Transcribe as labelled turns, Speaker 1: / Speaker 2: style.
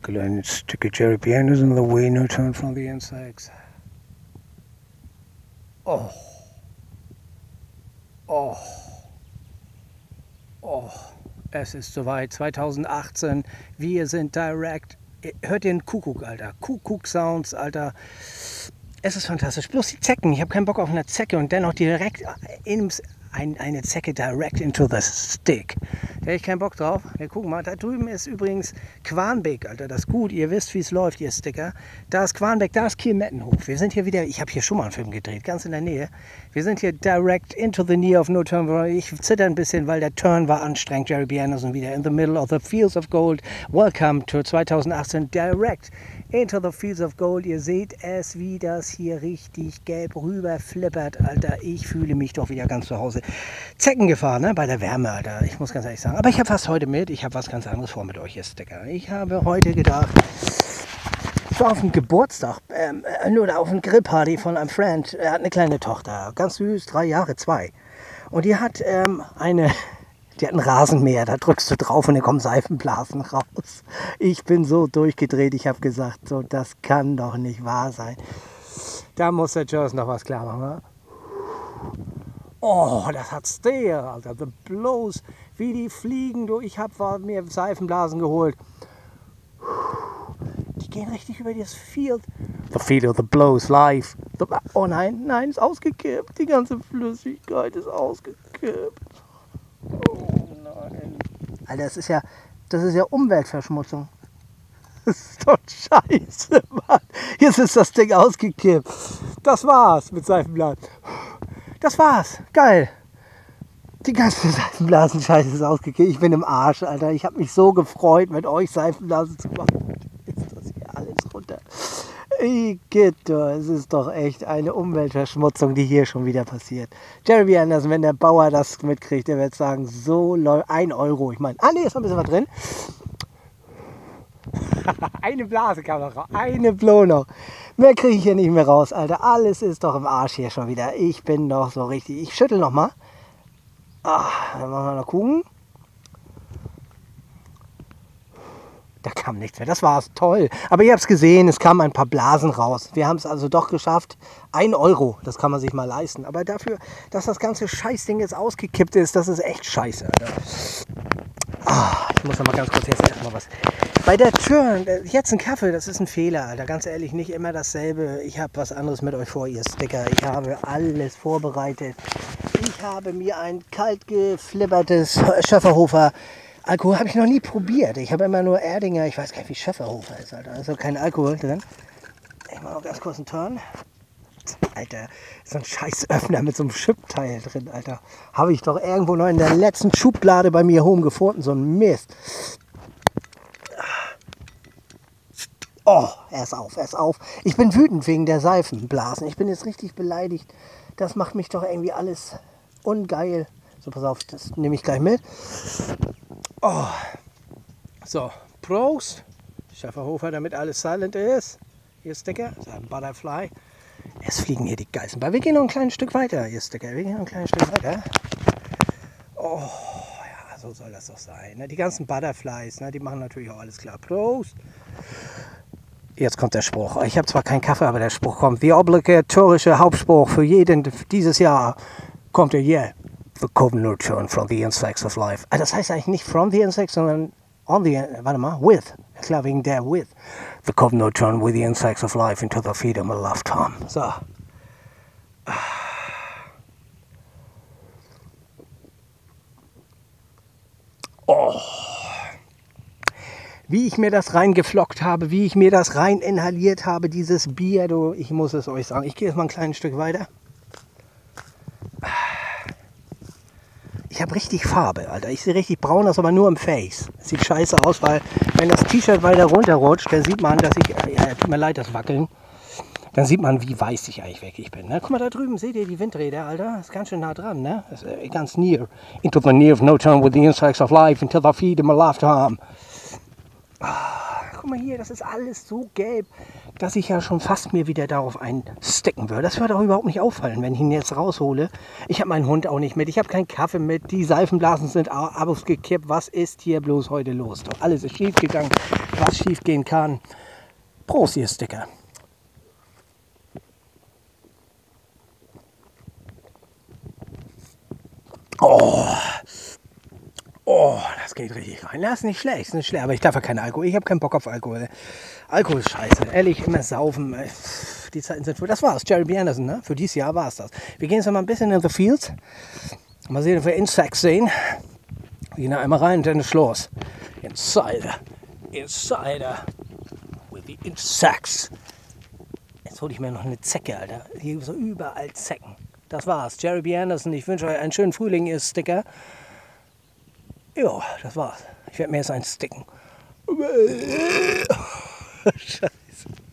Speaker 1: Glenn, sticky cherry pianos in the way, no turn from the insects. Oh. Oh. Oh. Es ist soweit, 2018. Wir sind direct. Hört den Kuckuck, Alter. Kuckuck-Sounds, Alter. Es ist fantastisch. Bloß die Zecken. Ich habe keinen Bock auf eine Zecke und dennoch direkt eine Zecke direct into the stick. Da hätte ich keinen Bock drauf. Wir gucken mal. Da drüben ist übrigens Quanbeck, Alter. Das ist gut. Ihr wisst, wie es läuft, ihr Sticker. Da ist Quanbeck, da ist Kiel-Mettenhof. Wir sind hier wieder, ich habe hier schon mal einen Film gedreht, ganz in der Nähe. Wir sind hier direct into the knee of no turn. Ich zitter ein bisschen, weil der Turn war anstrengend. Jerry B. Anderson wieder in the middle of the fields of gold. Welcome to 2018 direct into the fields of gold. Ihr seht es, wie das hier richtig gelb rüber flippert, Alter. Ich fühle mich doch wieder ganz zu Hause. Zeckengefahr, ne? Bei der Wärme, Alter. Ich muss ganz ehrlich sagen. Aber ich habe was heute mit. Ich habe was ganz anderes vor mit euch, ihr Sticker. Ich habe heute gedacht, ich war auf dem Geburtstag, nur auf einer Grillparty von einem Freund. Er hat eine kleine Tochter, ganz süß, 3 Jahre, 2. Und die hat die hat ein Rasenmäher, da drückst du drauf und dann kommen Seifenblasen raus. Ich bin so durchgedreht, ich habe gesagt, so, das kann doch nicht wahr sein. Da muss der Jones noch was klar machen, oder? Oh, das hat Steer, Alter. The Blows, wie die fliegen, du. Ich habe mir Seifenblasen geholt. Die gehen richtig über das Field. The Field of the Blows live. Oh nein, nein, ist ausgekippt. Die ganze Flüssigkeit ist ausgekippt. Oh nein. Alter, das ist ja Umweltverschmutzung. Das ist doch scheiße, Mann. Jetzt ist das Ding ausgekippt. Das war's mit Seifenblasen. Das war's. Geil. Die ganze Seifenblasen-Scheiße ist ausgekippt. Ich bin im Arsch, Alter. Ich habe mich so gefreut, mit euch Seifenblasen zu machen. Jetzt ist das hier alles runter. Es ist doch echt eine Umweltverschmutzung, die hier schon wieder passiert. Jerry B. Anderson, wenn der Bauer das mitkriegt, der wird sagen, so 1 Euro. Ich meine, nee, ist noch ein bisschen was drin. Eine Blase kam noch raus. Eine Blow noch. Mehr kriege ich hier nicht mehr raus, Alter. Alles ist doch im Arsch hier schon wieder. Ich bin doch so richtig. Ich schüttel noch mal. Dann machen wir noch gucken. Da kam nichts mehr. Das war's. Toll. Aber ihr habt es gesehen, es kamen ein paar Blasen raus. Wir haben es also doch geschafft. 1 Euro. Das kann man sich mal leisten. Aber dafür, dass das ganze Scheißding jetzt ausgekippt ist, das ist echt scheiße, Alter. Ich muss noch mal ganz kurz jetzt erstmal was. Bei der Tür, jetzt ein Kaffee, das ist ein Fehler, Alter. Ganz ehrlich, nicht immer dasselbe. Ich habe was anderes mit euch vor, ihr Sticker. Ich habe alles vorbereitet. Ich habe mir ein kalt geflippertes Schöfferhofer. Alkohol habe ich noch nie probiert. Ich habe immer nur Erdinger. Ich weiß gar nicht, wie Schöfferhofer ist, Alter. Also kein Alkohol drin. Ich mache noch ganz kurz einen Turn. Alter, so ein scheiß Öffner mit so einem Chipteil drin, Alter. Habe ich doch irgendwo noch in der letzten Schublade bei mir home gefunden. So ein Mist. Oh, er ist auf. Ich bin wütend wegen der Seifenblasen. Ich bin jetzt richtig beleidigt. Das macht mich doch irgendwie alles ungeil. So, pass auf, das nehme ich gleich mit. Oh. So, Prost. Schäferhofer, damit alles silent ist. Hier Sticker, das ist ein Butterfly. Es fliegen hier die Geißen bei. Wir gehen noch ein kleines Stück weiter, hier Sticker. Wir gehen noch ein kleines Stück weiter. Oh, ja, so soll das doch sein. Ne? Die ganzen Butterflies, ne? Die machen natürlich auch alles klar. Prost. Jetzt kommt der Spruch. Ich habe zwar keinen Kaffee, aber der Spruch kommt. Der obligatorische Hauptspruch für jeden dieses Jahr kommt yeah. The coven no turn from the insects of life. Das heißt eigentlich nicht from the insects, sondern on the, with. Klar, wegen der with. The coven no turn with the insects of life into the freedom of lifetime. So. Oh. Wie ich mir das reingeflockt habe, wie ich mir das rein inhaliert habe, dieses Bier, du, ich muss es euch sagen. Ich gehe jetzt mal ein kleines Stück weiter. Ich habe richtig Farbe, Alter. Ich sehe richtig braun aus, aber nur im Face. Das sieht scheiße aus, weil wenn das T-Shirt weiter runterrutscht, dann sieht man, dass ich, tut mir leid, das Wackeln, dann sieht man, wie weiß ich eigentlich wirklich bin. Ne? Guck mal, da drüben seht ihr die Windräder, Alter. Das ist ganz schön nah dran, ne? Das ist ganz near. Into the near of no turn with the insects of life until the feed in my lifetime. Guck guck mal hier, das ist alles so gelb, dass ich ja schon fast mir wieder darauf einsticken würde. Das würde auch überhaupt nicht auffallen, wenn ich ihn jetzt raushole. Ich habe meinen Hund auch nicht mit, ich habe keinen Kaffee mit, die Seifenblasen sind abos gekippt. Was ist hier bloß heute los? Doch alles ist schief gegangen, was schief gehen kann. Prost, ihr Sticker. Oh, das geht richtig rein. Das ist nicht schlecht, aber ich darf ja keinen Alkohol. Ich habe keinen Bock auf Alkohol. Alkohol ist scheiße. Ehrlich, immer saufen. Die Zeiten sind voll. Das war's. Jerry B. Anderson, ne? Für dieses Jahr war es das. Wir gehen jetzt mal ein bisschen in the fields. Mal sehen, ob wir Insects sehen. Wir gehen da einmal rein und dann ist Schluss. Insider. With the insects. Jetzt hole ich mir noch eine Zecke, Alter. Hier gibt es so überall Zecken. Das war's. Jerry B. Anderson. Ich wünsche euch einen schönen Frühling, ihr Sticker. Ja, das war's. Ich werde mir jetzt einen sticken. Scheiße.